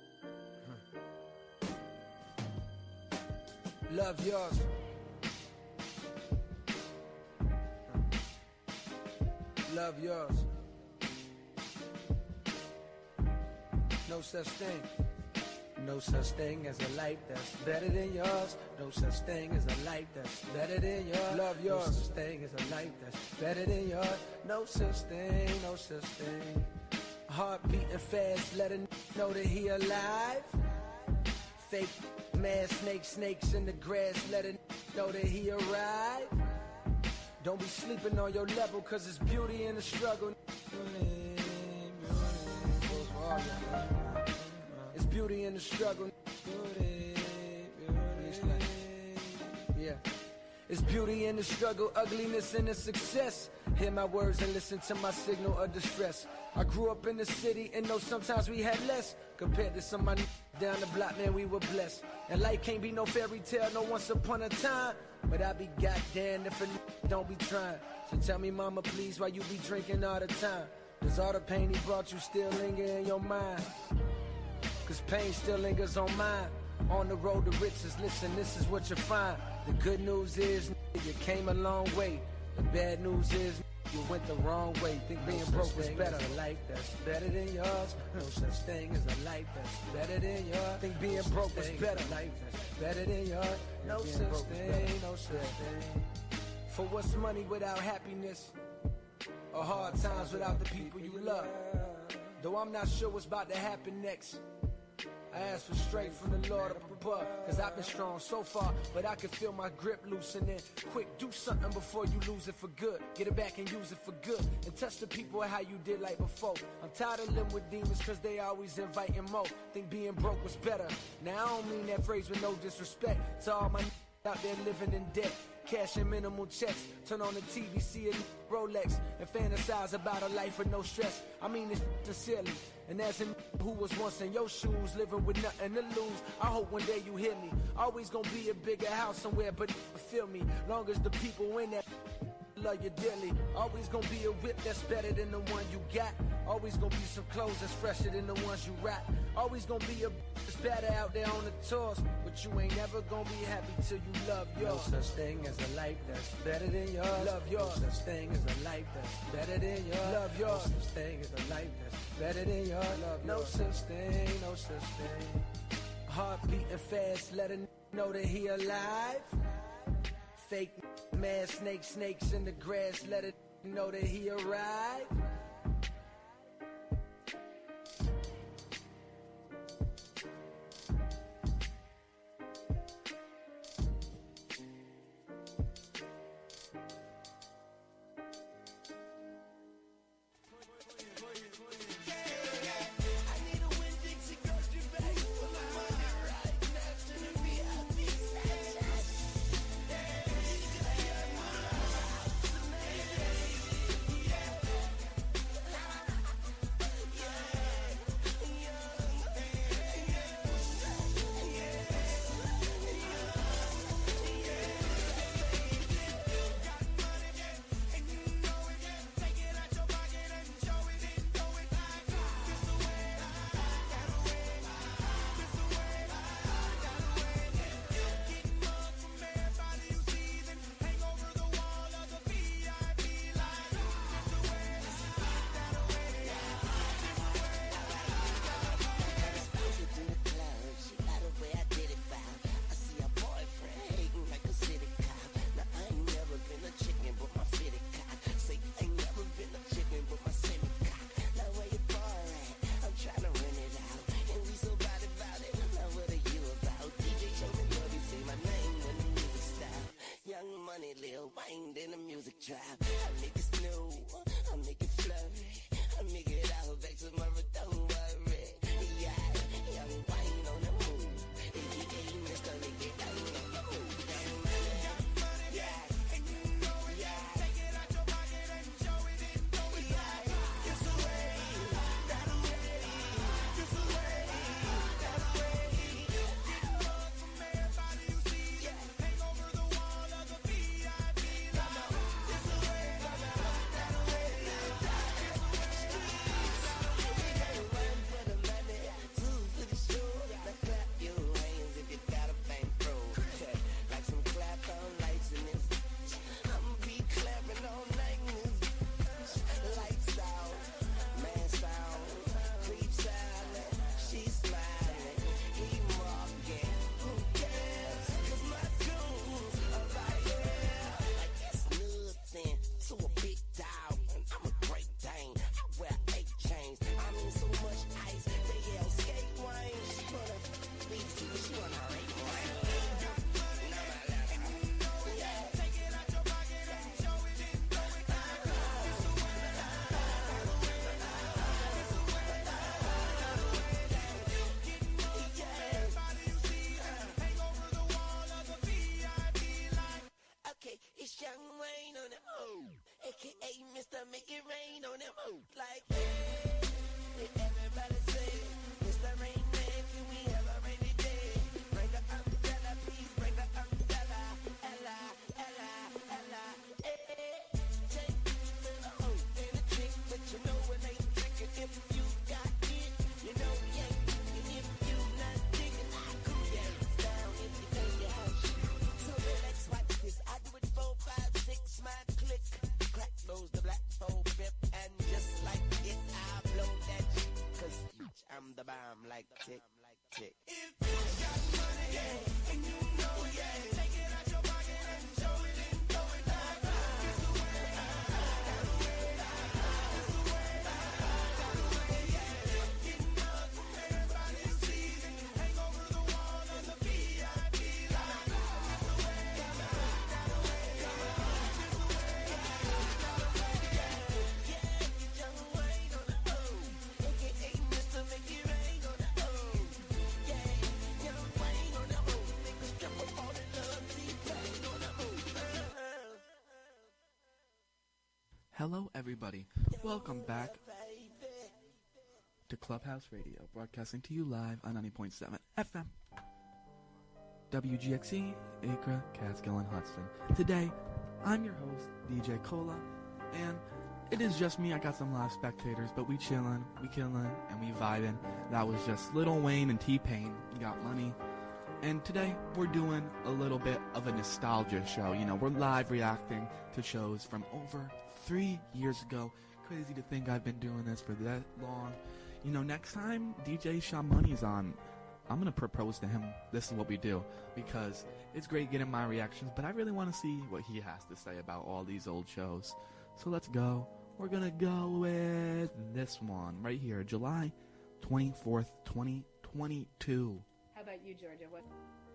Love yours. Love yours. No such thing. No such thing as a life that's better than yours. No such thing as a life that's better than yours. Love yours. No such thing as a life that's better than yours. No such thing, no such thing. Heart beating fast, let a know that he alive. Fake mad snakes in the grass, let a know that he arrived. Don't be sleeping on your level, cause it's beauty in the struggle. It's beauty in the struggle. Yeah. It's beauty in the struggle, ugliness in the success. Hear my words and listen to my signal of distress. I grew up in the city and know sometimes we had less. Compared to some of my down the block, man, we were blessed. And life can't be no fairy tale, no once upon a time. But I be goddamn if a don't be trying. So tell me, mama, please, why you be drinking all the time? Does all the pain he brought you still linger in your mind? Cause pain still lingers on mine. On the road to riches, listen, this is what you find. The good news is, you came a long way. The bad news is, you went the wrong way. Think being broke was better. A life that's better than yours. No such thing as a life that's better than yours. Think being broke was better. Life that's better than yours. No such thing, no such thing. For what's money without happiness? Or hard times without the people you love? Though I'm not sure what's about to happen next. I ask for strength from the Lord up above. Cause I've been strong so far, but I can feel my grip loosening. Quick, do something before you lose it for good. Get it back and use it for good. And touch the people how you did like before. I'm tired of living with demons cause they always inviting more. Think being broke was better. Now I don't mean that phrase with no disrespect to all my out there living in debt. Cash and minimal checks. Turn on the TV, see a Rolex, and fantasize about a life with no stress. I mean it sincerely. And as in who was once in your shoes, living with nothing to lose, I hope one day you hear me. Always gonna be a bigger house somewhere, but feel me. Long as the people in that love you dearly. Always gonna be a whip that's better than the one you got. Always gonna be some clothes that's fresher than the ones you rock. Always gonna be a that's better out there on the tours, but you ain't never gonna be happy till you love yours. No such thing as a life that's better than yours. Love yours. No such thing as a life that's better than yours. Love yours. No such thing as a life that's better than yours. Love no such thing, no such thing. Heart beating fast, let a know that he alive. Fake mad snakes in the grass, let it know that he arrived. Trap. I make it snow, I make it flurry, I make it out back tomorrow, don't worry. Yeah, young wine on the move. AKA Mr. Ricky down on the move. Yeah, and you know it. Yeah, take it out your pocket and show it and throw it back. It's a way, that way, it's a way, that way. Get love from everybody you see. Hang over the wall of the VIP line. aka Mr. Make It Rain on them hoes. Like, hey, everybody say, Mr. Rain Man, can we have a rainy day? Bring the umbrella, please bring the umbrella. Ella, Ella, Ella, hey. Take the hoe and a trick, but you know it ain't trickin' if you got it. You know we ain't trickin' if you not diggin'. I cool your ass down if you think you have shit. So relax, watch this. I do it 4, 5, 6, my click. Crack blows the black phone pip, and just like it, I blow that shit. Cause I'm the bomb like tick, tick. If you got money, yeah, and you know it, yeah, take it out your pocket and show it and throw it back. It's the way, got away, it's the way, got away, yeah. Getting up, everybody sees it. Hang over the wall of the VIP line. It's the way, got away, got away. It's the way, got away, yeah. Yeah, young Wayne on the O, aka Mr. Make It Rain on the O. Yeah, young Wayne on the O, make a stripper fall in love, T-Pain on the O. Hello, everybody. Welcome back to Clubhouse Radio, broadcasting to you live on 90.7 FM. WGXC, Acre, Catskill, and Hudson. Today, I'm your host, DJ Cola, and it is just me. I got some live spectators, but we chillin', we killin', and we vibin'. That was just Lil Wayne and T-Pain, Got Money. And today, we're doing a little bit of a nostalgia show. You know, we're live reacting to shows from over 3 years ago. Crazy to think I've been doing this for that long. You know, next time DJ Sean Money's on, I'm going to propose to him this is what we do. Because it's great getting my reactions, but I really want to see what he has to say about all these old shows. So let's go. We're going to go with this one right here, July 24th, 2022. How about you, Georgia? What?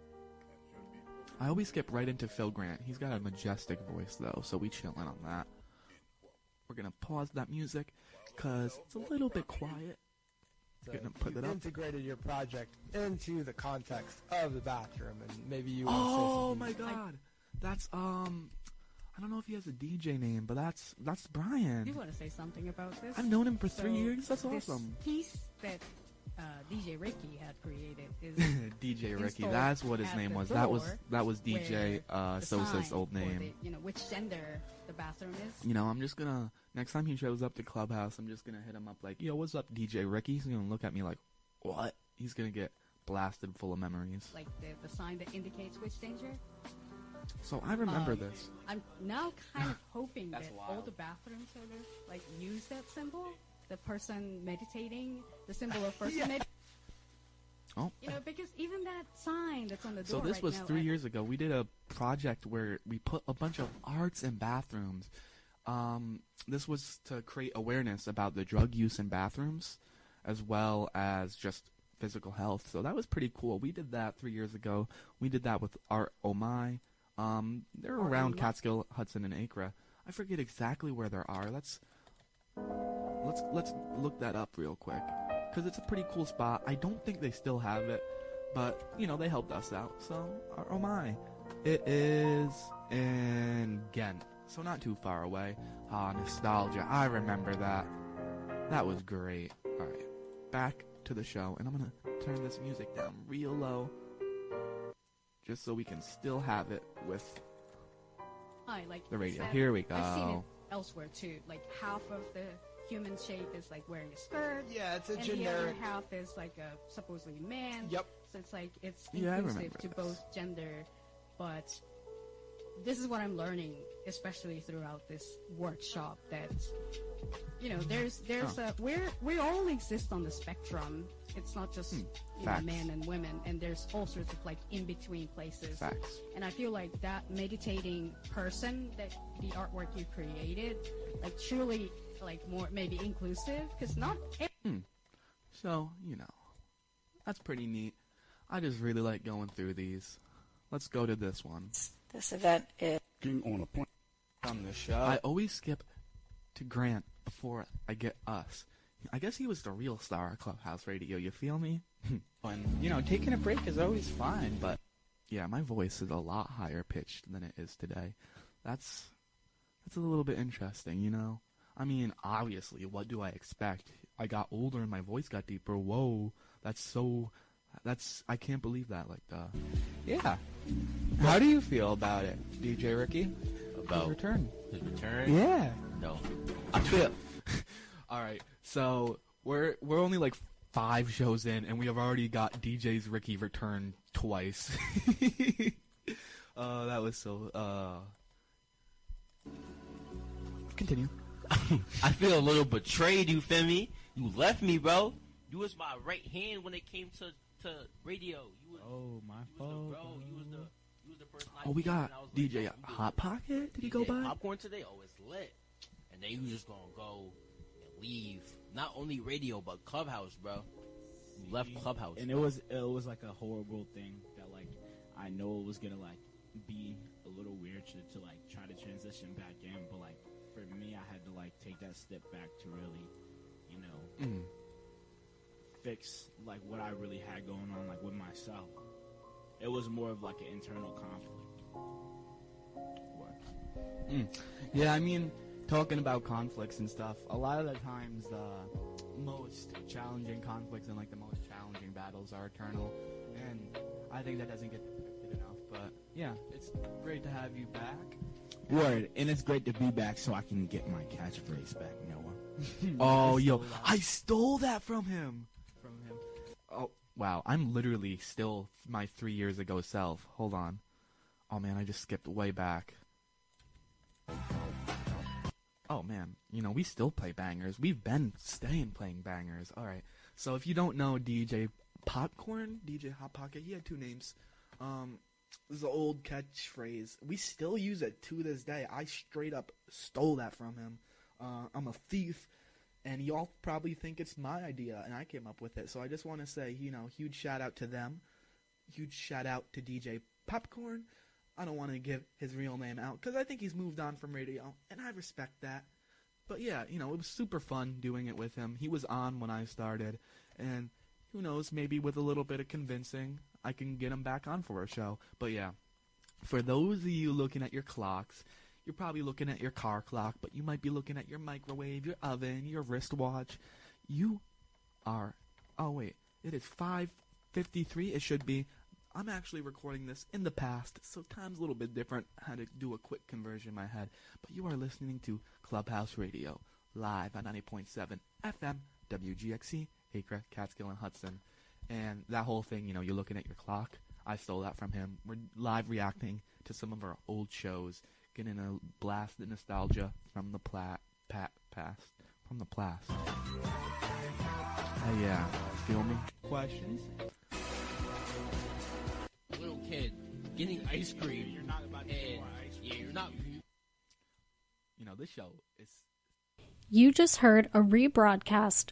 I always skip right into Phil Grant. He's got a majestic voice, though, so we chillin' on that. We're going to pause that music, because it's a little bit quiet. Going to put it up. Integrated your project into the context of the bathroom, and maybe you. Oh my God, that's I don't know if he has a DJ name, but that's Brian. You want to say something about this? I've known him for 3 years. That's this awesome. Piece that DJ Ricky had created is DJ Ricky. That's what his name was. That was DJ Sosa's old name. Which gender the bathroom is. You know, I'm just gonna next time he shows up to Clubhouse, I'm just gonna hit him up like, yo, what's up, DJ Ricky? He's gonna look at me like, what? He's gonna get blasted full of memories. Like the sign that indicates which danger. So I remember this. I'm now kind of hoping that all the bathrooms sort of like use that symbol. The person meditating, the symbol of person meditating. Oh. You know, because even that sign that's on the door So this right was now, 3 years ago. We did a project where we put a bunch of arts in bathrooms. This was to create awareness about the drug use in bathrooms, as well as just physical health. So that was pretty cool. We did that 3 years ago. We did that with Art Oh My. They're around Catskill, Hudson, and Acre. I forget exactly where there are. Let's look that up real quick, because it's a pretty cool spot. I don't think they still have it, but you know, they helped us out. So oh my, it is in Ghent, so not too far away. Nostalgia. I remember that. That was great. All right, back to the show, and I'm gonna turn this music down real low, just so we can still have it with the radio. Here we go. I've seen it elsewhere too. Like half of the human shape is like wearing a skirt. Yeah, it's a and generic. The other half is like a supposedly man. Yep. So it's like it's Yeah, I inclusive remember to this. both gender, but this is what I'm learning, especially throughout this workshop. That there's we all exist on the spectrum. It's not just Facts. men and women, and there's all sorts of like in between places. Facts. And I feel like that meditating person, that the artwork you created, like truly like more maybe inclusive, because not. So that's pretty neat. I just really like going through these. Let's go to this one. This event is on a point on the show. I always skip to Grant before I get us. I guess he was the real star of Clubhouse Radio, you feel me? And, taking a break is always fine, but... Yeah, my voice is a lot higher pitched than it is today. That's That's a little bit interesting, you know? I mean, obviously, what do I expect? I got older and my voice got deeper. Whoa, I can't believe that. Yeah. How do you feel about it, DJ Ricky? About his return? His return? Yeah. No. I feel... All right, so we're only like 5 shows in, and we have already got DJ's Ricky return twice. That was so... Continue. I feel a little betrayed, you feel me? You left me, bro. You was my right hand when it came to radio. You was, my fault. You was the person. We got DJ Hot Pocket. Did he go by? Popcorn today? Oh, it's lit. And then you just gonna go and leave. Not only radio, but Clubhouse, bro. You left Clubhouse. And it was like a horrible thing that, like, I know it was gonna, like, be a little weird to like, try to transition back in, but, like, for me, I had to, like, take that step back to really, you know, fix, like, what I really had going on, like, with myself. It was more of, like, an internal conflict. Yeah, I mean, talking about conflicts and stuff, a lot of the times the most challenging conflicts and, like, the most challenging battles are eternal, and I think that doesn't get depicted enough, but, yeah, it's great to have you back. Word, and it's great to be back so I can get my catchphrase back, Noah. Oh, yo, I stole that from him. Oh, wow, I'm literally still my 3 years ago self. Hold on. Oh, man, I just skipped way back. Oh, man, you know, we still play bangers. We've been staying playing bangers. All right, so if you don't know DJ Popcorn, DJ Hot Pocket, he had 2 names. This is an old catchphrase. We still use it to this day. I straight up stole that from him. I'm a thief, and y'all probably think it's my idea, and I came up with it. So I just want to say, you know, huge shout out to them. Huge shout out to DJ Popcorn. I don't want to give his real name out because I think he's moved on from radio, and I respect that. But yeah, you know, it was super fun doing it with him. He was on when I started, and who knows, maybe with a little bit of convincing, I can get him back on for a show. But yeah, for those of you looking at your clocks, you're probably looking at your car clock, but you might be looking at your microwave, your oven, your wristwatch. You are, oh wait, it is 5:53, it should be. I'm actually recording this in the past, so time's a little bit different. I had to do a quick conversion in my head. But you are listening to Clubhouse Radio, live on 90.7 FM, WGXC, Acre, Catskill, and Hudson. And that whole thing, you know, you're looking at your clock. I stole that from him. We're live reacting to some of our old shows, getting a blast of nostalgia from the past. From the past. Yeah, feel me? Questions? Little kid getting ice cream. You're not about to you're not. You know, this show is. You just heard a rebroadcast